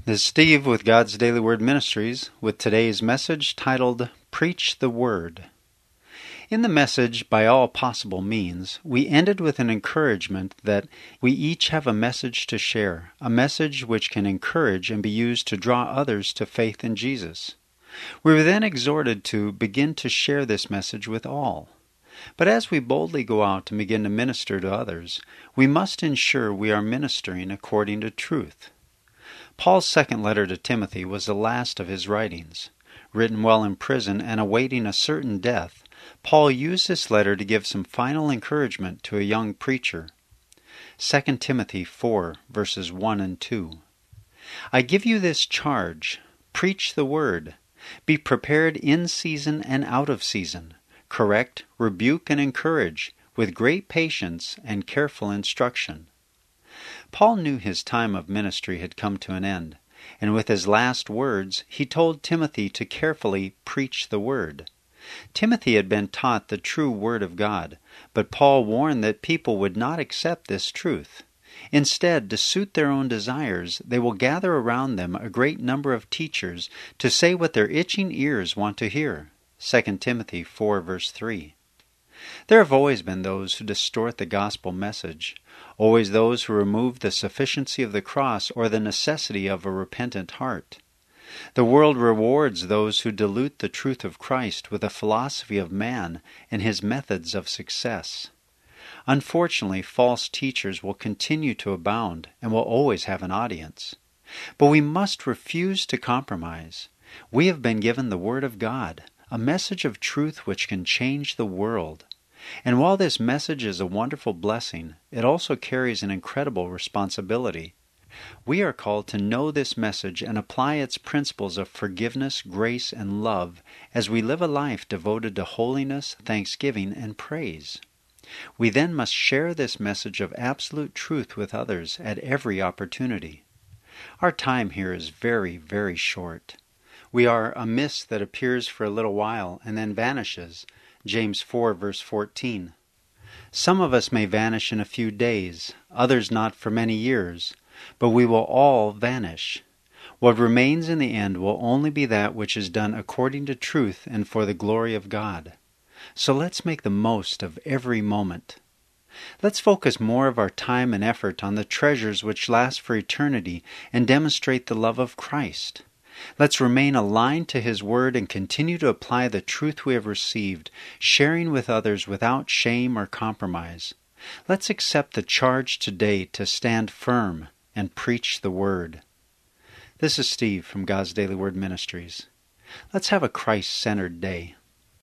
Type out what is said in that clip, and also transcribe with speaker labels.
Speaker 1: This is Steve with God's Daily Word Ministries with today's message titled, Preach the Word. In the message, By All Possible Means, we ended with an encouragement that we each have a message to share, a message which can encourage and be used to draw others to faith in Jesus. We were then exhorted to begin to share this message with all. But as we boldly go out and begin to minister to others, we must ensure we are ministering according to truth. Paul's second letter to Timothy was the last of his writings. Written while in prison and awaiting a certain death, Paul used this letter to give some final encouragement to a young preacher. 2 Timothy 4, verses 1 and 2. I give you this charge, preach the word, be prepared in season and out of season, correct, rebuke, and encourage, with great patience and careful instruction. Paul knew his time of ministry had come to an end, and with his last words he told Timothy to carefully preach the word. Timothy had been taught the true word of God, but Paul warned that people would not accept this truth. Instead, to suit their own desires, they will gather around them a great number of teachers to say what their itching ears want to hear. 2 Timothy 4, verse 3. There have always been those who distort the gospel message, always those who remove the sufficiency of the cross or the necessity of a repentant heart. The world rewards those who dilute the truth of Christ with a philosophy of man and his methods of success. Unfortunately, false teachers will continue to abound and will always have an audience. But we must refuse to compromise. We have been given the Word of God, a message of truth which can change the world. And while this message is a wonderful blessing, it also carries an incredible responsibility. We are called to know this message and apply its principles of forgiveness, grace, and love as we live a life devoted to holiness, thanksgiving, and praise. We then must share this message of absolute truth with others at every opportunity. Our time here is very, very short. We are a mist that appears for a little while and then vanishes. James 4, verse 14. Some of us may vanish in a few days, others not for many years, but we will all vanish. What remains in the end will only be that which is done according to truth and for the glory of God. So let's make the most of every moment. Let's focus more of our time and effort on the treasures which last for eternity and demonstrate the love of Christ. Let's remain aligned to His Word and continue to apply the truth we have received, sharing with others without shame or compromise. Let's accept the charge today to stand firm and preach the Word. This is Steve from God's Daily Word Ministries. Let's have a Christ-centered day.